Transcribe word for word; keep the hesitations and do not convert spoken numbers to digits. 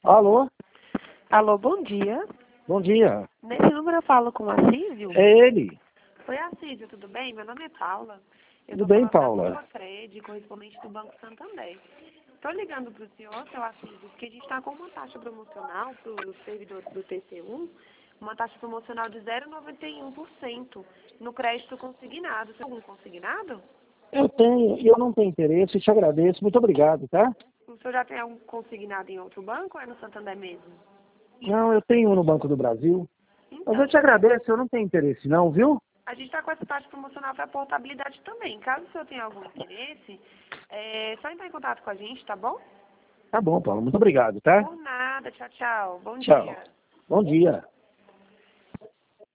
Alô? Alô, bom dia. Bom dia. Nesse número eu falo com o Assísio? É ele. Oi, Assísio, tudo bem? Meu nome é Paula. Eu Tudo tô bem, falando Paula? da Cred, correspondente do Banco Santander. Estou ligando para o senhor, seu Assísio, porque a gente está com uma taxa promocional para os servidores do T C um, uma taxa promocional de zero vírgula noventa e um por cento no crédito consignado. Tem algum consignado? Eu tenho, e eu não tenho interesse, te agradeço. Muito obrigado, tá? O senhor já tem algum consignado em outro banco ou é no Santander mesmo? Não, eu tenho um no Banco do Brasil. Mas Então, eu te agradeço, eu não tenho interesse não, viu? a gente está com essa taxa promocional para portabilidade também. Caso o senhor tenha algum interesse, é só entrar em contato com a gente, tá bom? Tá bom, Paulo. Muito obrigado, tá? Por nada. Tchau, tchau. Bom Tchau. dia. Bom dia.